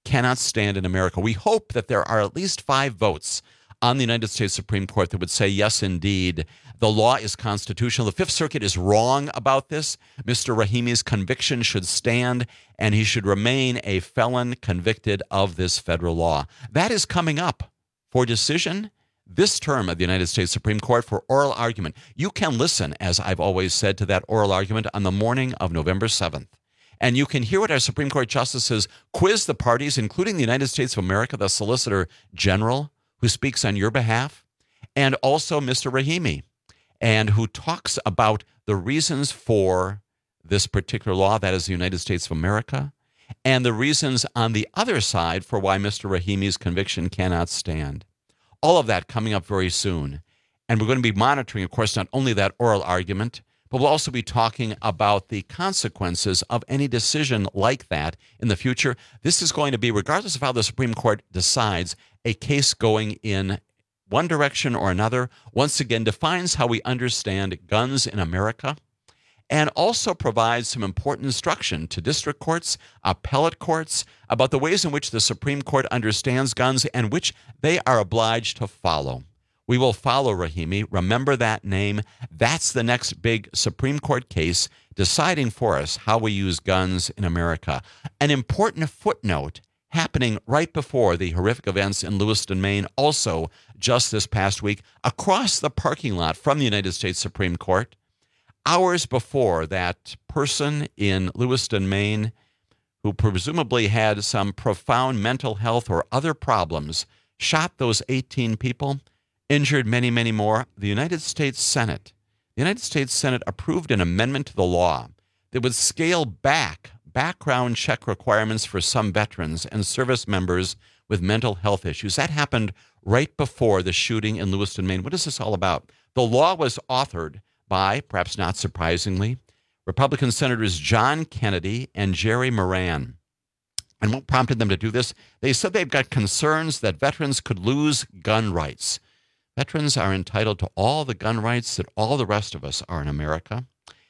cannot stand in America. We hope that there are at least five votes on the United States Supreme Court that would say, yes, indeed, the law is constitutional. The Fifth Circuit is wrong about this. Mister Rahimi's conviction should stand, and he should remain a felon convicted of this federal law. That is coming up for decision this term of the United States Supreme Court for oral argument. You can listen, as I've always said, to that oral argument on the morning of November seventh. And you can hear what our Supreme Court justices quiz the parties, including the United States of America, the Solicitor General, who speaks on your behalf, and also Mister Rahimi, and who talks about the reasons for this particular law, that is the United States of America, and the reasons on the other side for why Mister Rahimi's conviction cannot stand. All of that coming up very soon. And we're going to be monitoring, of course, not only that oral argument, but we'll also be talking about the consequences of any decision like that in the future. This is going to be, regardless of how the Supreme Court decides, a case going in one direction or another, once again defines how we understand guns in America, and also provides some important instruction to district courts, appellate courts, about the ways in which the Supreme Court understands guns and which they are obliged to follow. We will follow Rahimi. Remember that name. That's the next big Supreme Court case deciding for us how we use guns in America. An important footnote happening right before the horrific events in Lewiston, Maine, also just this past week, across the parking lot from the United States Supreme Court. Hours before, that person in Lewiston, Maine, who presumably had some profound mental health or other problems, shot those eighteen people, injured many, many more. The United States Senate, the United States Senate approved an amendment to the law that would scale back background check requirements for some veterans and service members with mental health issues. That happened right before the shooting in Lewiston, Maine. What is this all about? The law was authored by, perhaps not surprisingly, Republican Senators John Kennedy and Jerry Moran. And what prompted them to do this? They said they've got concerns that veterans could lose gun rights. Veterans are entitled to all the gun rights that all the rest of us are in America.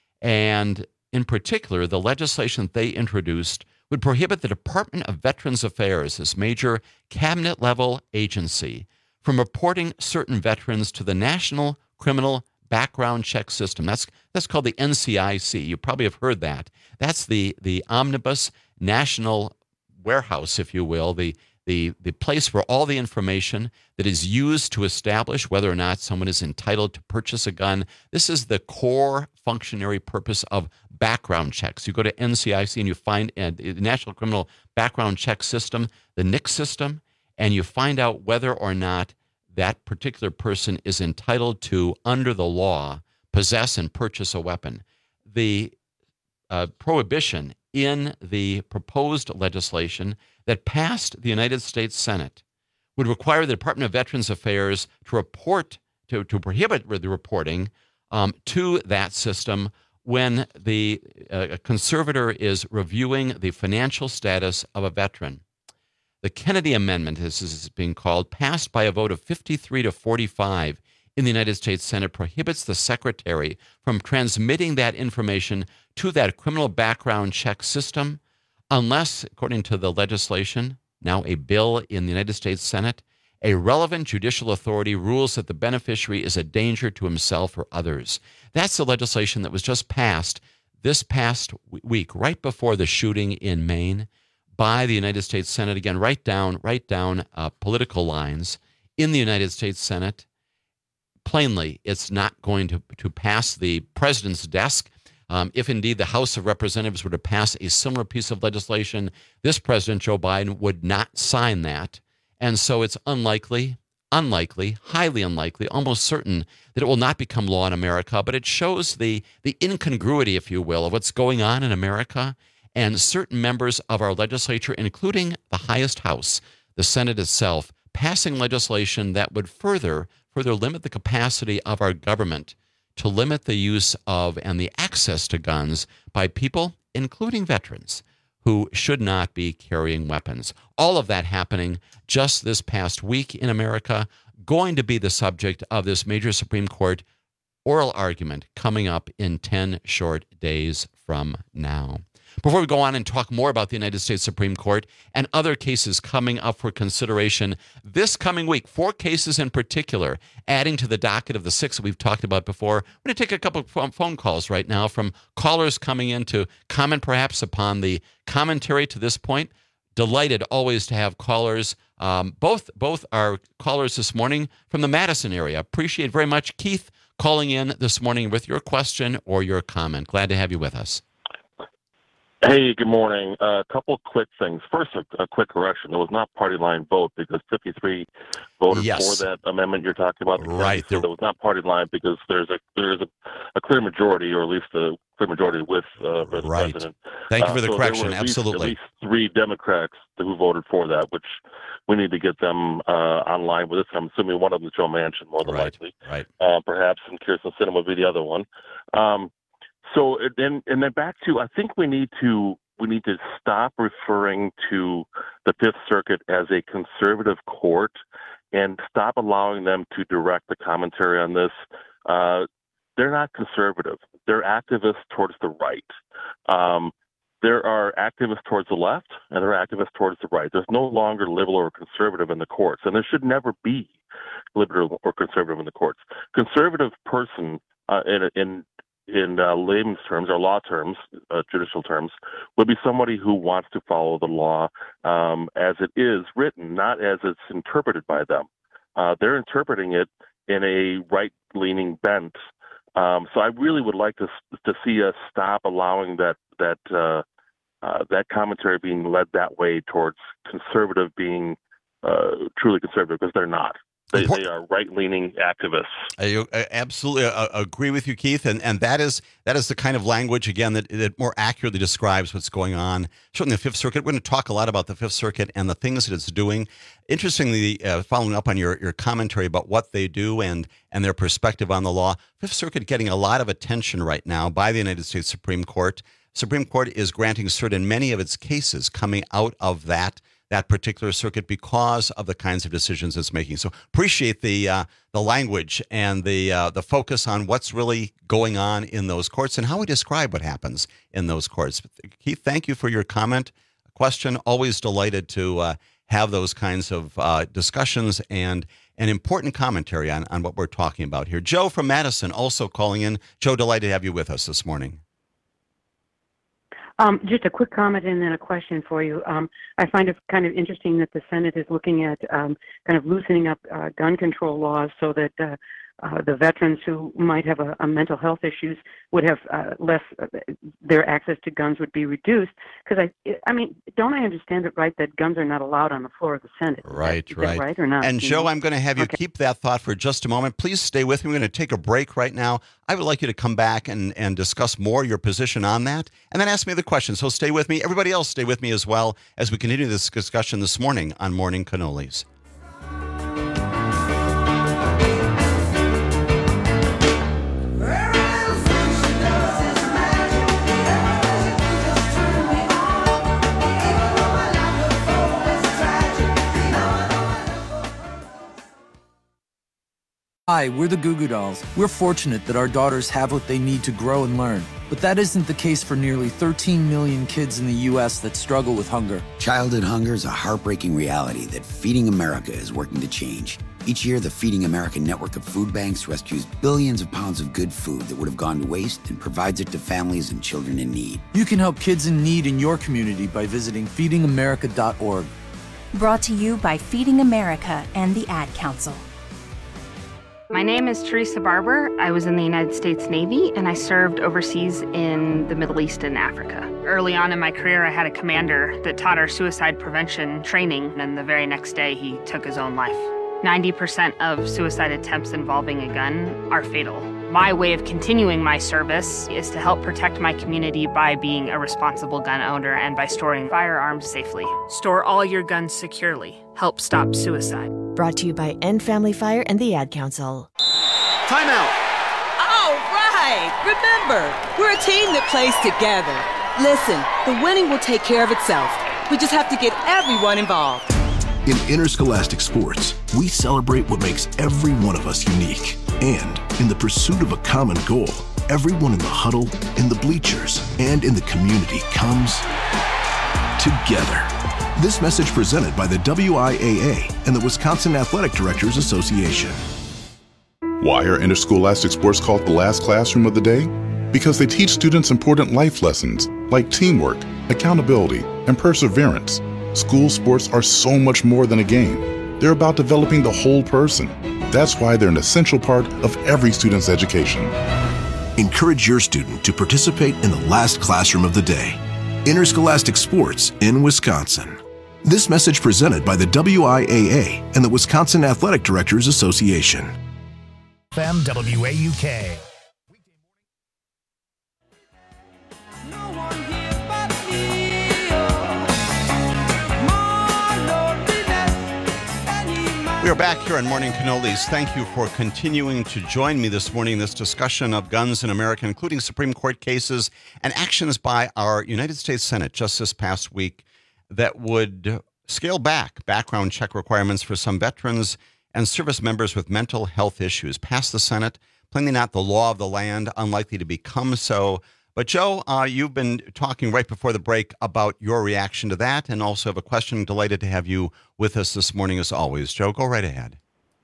And in particular, the legislation they introduced would prohibit the Department of Veterans Affairs, this major cabinet-level agency, from reporting certain veterans to the National Criminal Background Check System. That's that's called the N C I C. You probably have heard that. That's the, the omnibus national warehouse, if you will, the The, the place where all the information that is used to establish whether or not someone is entitled to purchase a gun. This is the core functionary purpose of background checks. You go to N C I C and you find uh, the National Criminal Background Check System, the N C C system, and you find out whether or not that particular person is entitled to, under the law, possess and purchase a weapon. The uh, prohibition in the proposed legislation that passed the United States Senate would require the Department of Veterans Affairs to report, to, to prohibit the reporting um, to that system when the uh, conservator is reviewing the financial status of a veteran. The Kennedy Amendment, as this is being called, passed by a vote of fifty-three to forty-five in the United States Senate, prohibits the secretary from transmitting that information to that criminal background check system unless, according to the legislation, now a bill in the United States Senate, a relevant judicial authority rules that the beneficiary is a danger to himself or others. That's the legislation that was just passed this past week, right before the shooting in Maine, by the United States Senate. Again, right down, right down uh, political lines in the United States Senate. Plainly, it's not going to, to pass the president's desk. Um, if indeed the House of Representatives were to pass a similar piece of legislation, this President Joe Biden would not sign that. And so it's unlikely, unlikely, highly unlikely, almost certain that it will not become law in America. But it shows the, the incongruity, if you will, of what's going on in America. And certain members of our legislature, including the highest house, the Senate itself, passing legislation that would further, further limit the capacity of our government to limit the use of and the access to guns by people, including veterans, who should not be carrying weapons. All of that happening just this past week in America, going to be the subject of this major Supreme Court oral argument coming up in ten short days from now. Before we go on and talk more about the United States Supreme Court and other cases coming up for consideration this coming week, four cases in particular, adding to the docket of the six that we've talked about before, I'm going to take a couple of phone calls right now from callers coming in to comment perhaps upon the commentary to this point. Delighted always to have callers. Um, both both are callers this morning from the Madison area. Appreciate very much, Keith, calling in this morning with your question or your comment. Glad to have you with us. Hey, good morning. A uh, couple of quick things. First, a, a quick correction. It was not party line vote because fifty-three voted yes. for that amendment you're talking about. Right. So there was not party line because there's a there's a, a clear majority, or at least a clear majority with uh, the right. president. Thank you for the uh, so correction. There were at Absolutely. Least, at least three Democrats who voted for that, which we need to get them uh, online with this. I'm assuming one of them is Joe Manchin, more than right. likely. Right. Uh, perhaps, and Kirsten Sinema will be the other one. Um, so then, and then back to, I think we need to. We need to stop referring to the Fifth Circuit as a conservative court and stop allowing them to direct the commentary on this. Uh, they're not conservative. They're activists towards the right. Um, there are activists towards the left, and there are activists towards the right. There's no longer liberal or conservative in the courts, and there should never be liberal or conservative in the courts. Conservative person uh, in, in in uh, layman's terms or law terms, uh, judicial terms, would be somebody who wants to follow the law um, as it is written, not as it's interpreted by them. Uh, they're interpreting it in a right-leaning bent. Um, so I really would like to to see us stop allowing that that uh, uh, that commentary being led that way towards conservative being uh, truly conservative, because they're not. They, they are right-leaning activists. I, I absolutely uh, agree with you, Keith, and and that is that is the kind of language again that, that more accurately describes what's going on. Certainly, the Fifth Circuit. We're going to talk a lot about the Fifth Circuit and the things that it's doing. Interestingly, uh, following up on your, your commentary about what they do and and their perspective on the law, Fifth Circuit getting a lot of attention right now by the United States Supreme Court. Supreme Court is granting cert in many of its cases coming out of that. that particular circuit because of the kinds of decisions it's making. So appreciate the uh, the language and the uh, the focus on what's really going on in those courts and how we describe what happens in those courts. Keith, thank you for your comment, question. Always delighted to uh, have those kinds of uh, discussions and an important commentary on, on what we're talking about here. Joe from Madison also calling in. Joe, delighted to have you with us this morning. Um, just a quick comment and then a question for you. Um, I find it kind of interesting that the Senate is looking at um, kind of loosening up uh, gun control laws so that uh, uh, the veterans who might have a, a mental health issues would have uh, less, uh, their access to guns would be reduced. Because I, I mean, don't I understand it right that guns are not allowed on the floor of the Senate? Right, is that, right. Is that right or not? And Joe, you know? I'm going to have you okay. keep that thought for just a moment. Please stay with me. We're going to take a break right now. I would like you to come back and, and discuss more your position on that, and then ask me the question. So stay with me. Everybody else stay with me as well as we continue this discussion this morning on Morning Cannolis. Hi, we're the Goo Goo Dolls. We're fortunate that our daughters have what they need to grow and learn. But that isn't the case for nearly thirteen million kids in the U S that struggle with hunger. Childhood hunger is a heartbreaking reality that Feeding America is working to change. Each year, the Feeding America network of food banks rescues billions of pounds of good food that would have gone to waste and provides it to families and children in need. You can help kids in need in your community by visiting feeding america dot org. Brought to you by Feeding America and the Ad Council. My name is Teresa Barber. I was in the United States Navy, and I served overseas in the Middle East and Africa. Early on in my career, I had a commander that taught our suicide prevention training, and the very next day, he took his own life. ninety percent of suicide attempts involving a gun are fatal. My way of continuing my service is to help protect my community by being a responsible gun owner and by storing firearms safely. Store all your guns securely. Help stop suicide. Brought to you by End Family Fire and the Ad Council. Time out. All right. Remember, we're a team that plays together. Listen, the winning will take care of itself. We just have to get everyone involved. In interscholastic sports, we celebrate what makes every one of us unique. And in the pursuit of a common goal, everyone in the huddle, in the bleachers, and in the community comes together. This message presented by the W I A A and the Wisconsin Athletic Directors Association. Why are interscholastic sports called the last classroom of the day? Because they teach students important life lessons like teamwork, accountability, and perseverance. School sports are so much more than a game. They're about developing the whole person. That's why they're an essential part of every student's education. Encourage your student to participate in the last classroom of the day. Interscholastic sports in Wisconsin. This message presented by the W I A A and the Wisconsin Athletic Directors Association. F M W A U K. We are back here on Morning Cannolis. Thank you for continuing to join me this morning in this discussion of guns in America, including Supreme Court cases and actions by our United States Senate just this past week that would scale back background check requirements for some veterans and service members with mental health issues. Passed the Senate, plainly not the law of the land, unlikely to become so. But Joe, uh, you've been talking right before the break about your reaction to that, and also have a question. Delighted to have you with us this morning as always. Joe, go right ahead.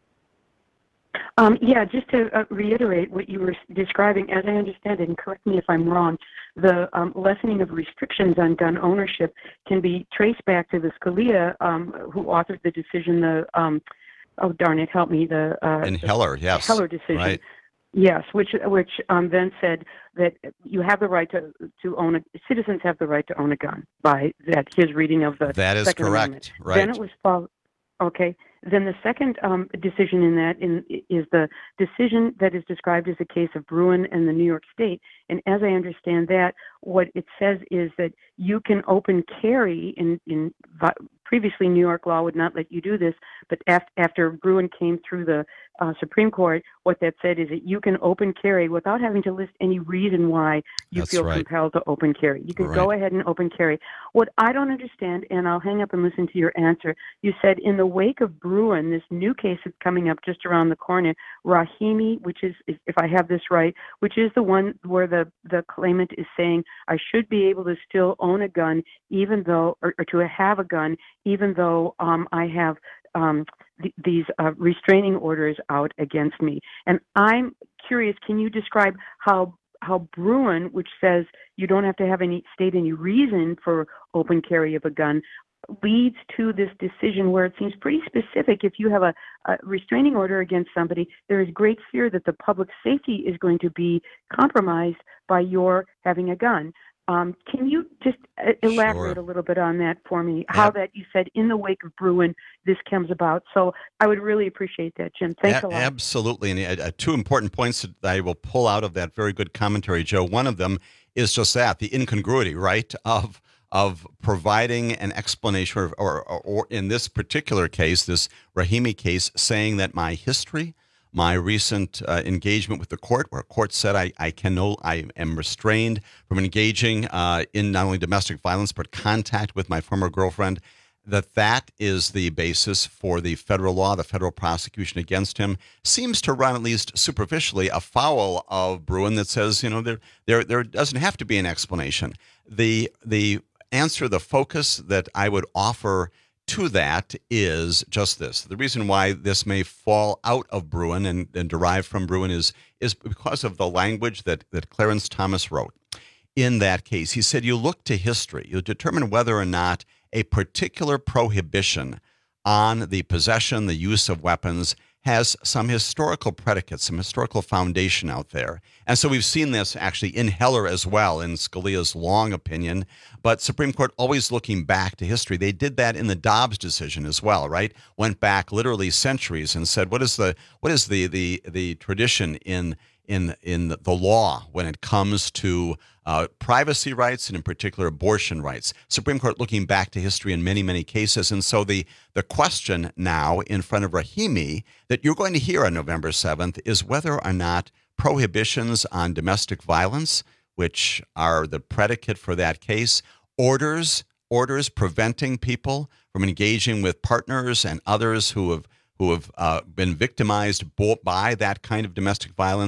Um, yeah, just to uh, reiterate what you were describing, as I understand it, and correct me if I'm wrong, the um, lessening of restrictions on gun ownership can be traced back to the Scalia, um, who authored the decision, the, um, oh darn it, help me, the... Uh, In Heller, yes. Heller decision. Right. Yes, which which um, then said that you have the right to to own a citizens have the right to own a gun by that his reading of the that is Second correct. Amendment. Right. Then it was followed. Okay. Then the second um, decision in that in, is the decision that is described as a case of Bruen and the New York State. And as I understand that, what it says is that you can open carry in in previously New York law would not let you do this, but after, after Bruen came through the uh, Supreme Court, what that said is that you can open carry without having to list any reason why you That's feel right. compelled to open carry. You can Right. go ahead and open carry. What I don't understand, and I'll hang up and listen to your answer, you said in the wake of Bruen, this new case that's coming up just around the corner, Rahimi, which is, if I have this right, which is the one where the, the claimant is saying, I should be able to still own a gun even though, or, or to have a gun, even though um, I have um, th- these uh, restraining orders out against me. And I'm curious, can you describe how how Bruen, which says you don't have to have any state any reason for open carry of a gun, leads to this decision where it seems pretty specific. If you have a, a restraining order against somebody, there is great fear that the public safety is going to be compromised by your having a gun. Um, can you just uh, elaborate Sure. a little bit on that for me? How Yep. that you said in the wake of Bruen, this comes about. So I would really appreciate that, Jim. Thanks A- a lot. Absolutely. And uh, two important points that I will pull out of that very good commentary, Joe. One of them is just that, the incongruity, right, of of providing an explanation, or, or, or in this particular case, this Rahimi case, saying that my history, my recent uh, engagement with the court, where a court said I, I can no, I am restrained from engaging uh, in not only domestic violence, but contact with my former girlfriend, that that is the basis for the federal law, the federal prosecution against him, seems to run, at least superficially, afoul of Bruen that says, you know, there there there doesn't have to be an explanation. The the answer, the focus that I would offer to that is just this. The reason why this may fall out of Bruen and, and derive from Bruen is is because of the language that, that Clarence Thomas wrote in that case. He said, you look to history, you determine whether or not a particular prohibition on the possession, the use of weapons has some historical predicate, some historical foundation out there. And so we've seen this actually in Heller as well, in Scalia's long opinion. But Supreme Court always looking back to history. They did that in the Dobbs decision as well, right? Went back literally centuries and said, what is the what is the the the tradition in in in the law when it comes to uh, privacy rights and in particular abortion rights? Supreme Court looking back to history in many, many cases. And so the, the question now in front of Rahimi that you're going to hear on November seventh is whether or not prohibitions on domestic violence, which are the predicate for that case, orders, orders preventing people from engaging with partners and others who have who have uh, been victimized by that kind of domestic violence,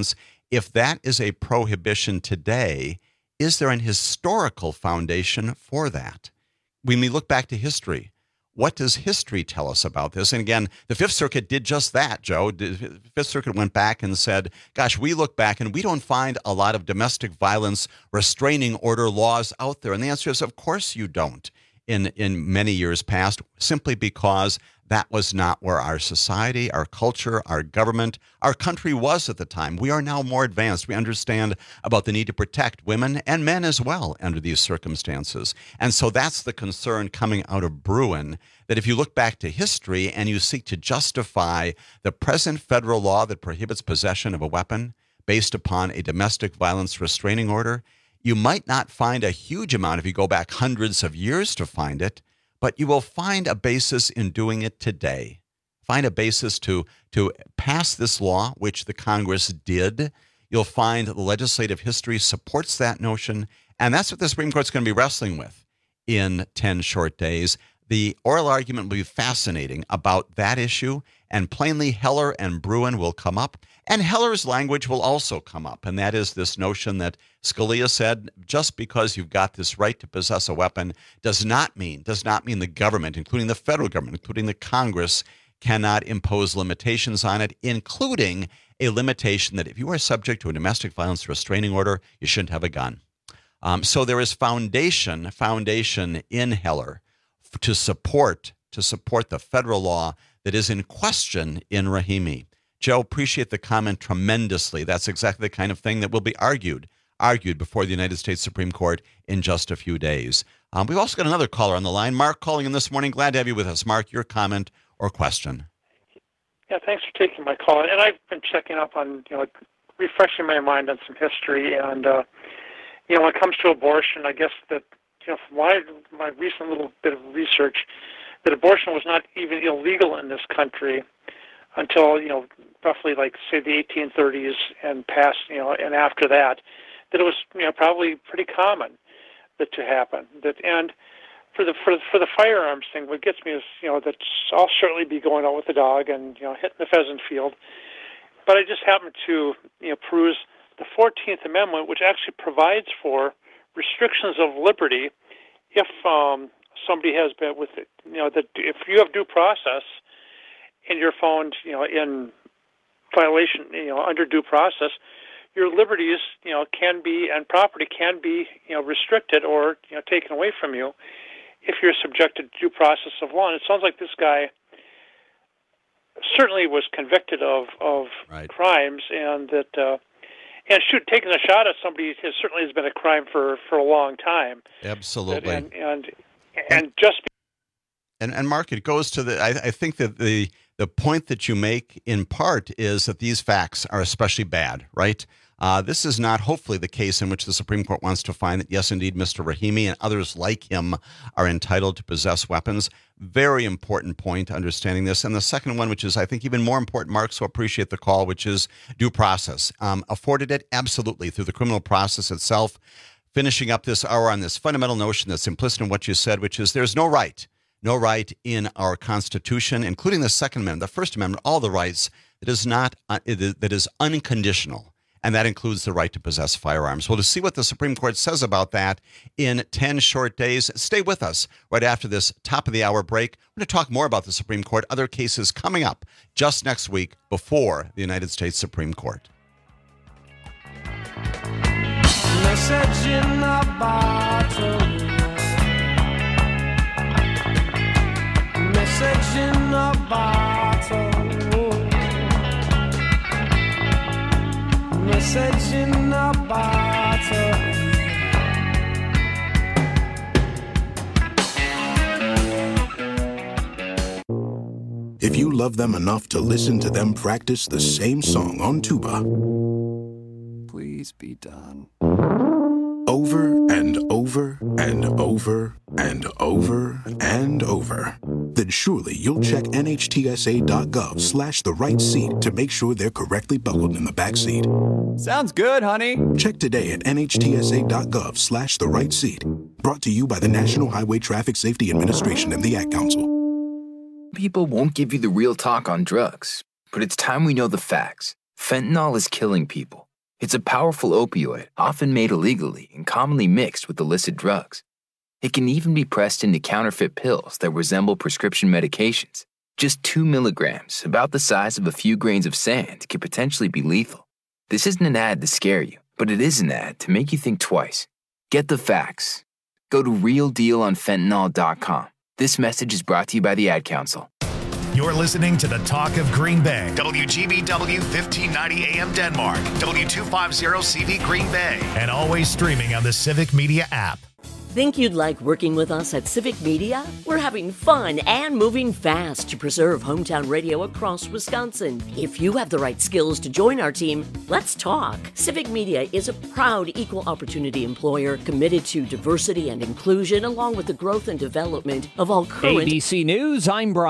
If that is a prohibition today, is there an historical foundation for that? When we look back to history, what does history tell us about this? And again, the Fifth Circuit did just that, Joe. The Fifth Circuit went back and said, gosh, we look back and we don't find a lot of domestic violence restraining order laws out there. And the answer is, of course you don't in, in many years past, simply because that was not where our society, our culture, our government, our country was at the time. We are now more advanced. We understand about the need to protect women and men as well under these circumstances. And so that's the concern coming out of Bruen, that if you look back to history and you seek to justify the present federal law that prohibits possession of a weapon based upon a domestic violence restraining order, you might not find a huge amount if you go back hundreds of years to find it, but you will find a basis in doing it today. Find a basis to, to pass this law, which the Congress did. You'll find the legislative history supports that notion, and that's what the Supreme Court's going to be wrestling with in ten short days. The oral argument will be fascinating about that issue, and plainly Heller and Bruen will come up, and Heller's language will also come up, and that is this notion that Scalia said, just because you've got this right to possess a weapon does not mean, does not mean the government, including the federal government, including the Congress, cannot impose limitations on it, including a limitation that if you are subject to a domestic violence restraining order, you shouldn't have a gun. Um, so there is foundation, foundation in Heller to support, to support the federal law that is in question in Rahimi. Joe, appreciate the comment tremendously. That's exactly the kind of thing that will be argued, argued before the United States Supreme Court in just a few days. Um, we've also got another caller on the line. Mark calling in this morning. Glad to have you with us. Mark, your comment or question. Yeah, thanks for taking my call. And I've been checking up on, you know, refreshing my mind on some history. And, uh, you know, when it comes to abortion, I guess that, you know, from my, my recent little bit of research, that abortion was not even illegal in this country until, you know, roughly like, say, the eighteen thirties and past, you know, and after that, that it was, you know, probably pretty common that to happen. That and for the for for the firearms thing, what gets me is, you know, that I'll certainly be going out with the dog and, you know, hitting the pheasant field, but I just happen to, you know, peruse the fourteenth Amendment, which actually provides for restrictions of liberty if um, somebody has been with it. You know, that if you have due process and you're found, you know, in violation, you know, under due process, your liberties, you know, can be, and property can be, you know, restricted or, you know, taken away from you if you're subjected to due process of law. And it sounds like this guy certainly was convicted of, of right. crimes, and that, uh, and shoot, taking a shot at somebody has certainly has been a crime for, for a long time. Absolutely. And, and, and just And, and Mark, it goes to the, I, I think that the, the point that you make in part is that these facts are especially bad, right? Uh, this is not hopefully the case in which the Supreme Court wants to find that, yes, indeed, Mister Rahimi and others like him are entitled to possess weapons. Very important point, understanding this. And the second one, which is, I think, even more important, Mark, so appreciate the call, which is due process. Um, afforded it? Absolutely, through the criminal process itself. Finishing up this hour on this fundamental notion that's implicit in what you said, which is there's no right, no right in our Constitution, including the Second Amendment, the First Amendment, all the rights, that is not uh, that is unconditional. And that includes the right to possess firearms. Well, to see what the Supreme Court says about that in ten short days, stay with us right after this top of the hour break. We're going to talk more about the Supreme Court, other cases coming up just next week before the United States Supreme Court. Message in a bottle. Message in a bottle. Message in a bottle. If you love them enough to listen to them practice the same song on tuba, please be done. Over and over and over and over and over, then surely you'll check N H T S A dot gov slash the right seat to make sure they're correctly buckled in the back seat. Sounds good, honey. Check today at N H T S A dot gov slash the right seat. Brought to you by the National Highway Traffic Safety Administration and the Ad Council. People won't give you the real talk on drugs, but it's time we know the facts. Fentanyl is killing people. It's a powerful opioid, often made illegally and commonly mixed with illicit drugs. It can even be pressed into counterfeit pills that resemble prescription medications. Just two milligrams, about the size of a few grains of sand, can potentially be lethal. This isn't an ad to scare you, but it is an ad to make you think twice. Get the facts. Go to real deal on fentanyl dot com. This message is brought to you by the Ad Council. You're listening to the Talk of Green Bay. W G B W fifteen ninety A M Denmark. W two fifty C V Green Bay. And always streaming on the Civic Media app. Think you'd like working with us at Civic Media? We're having fun and moving fast to preserve hometown radio across Wisconsin. If you have the right skills to join our team, let's talk. Civic Media is a proud equal opportunity employer committed to diversity and inclusion along with the growth and development of all current A B C News, I'm Brian.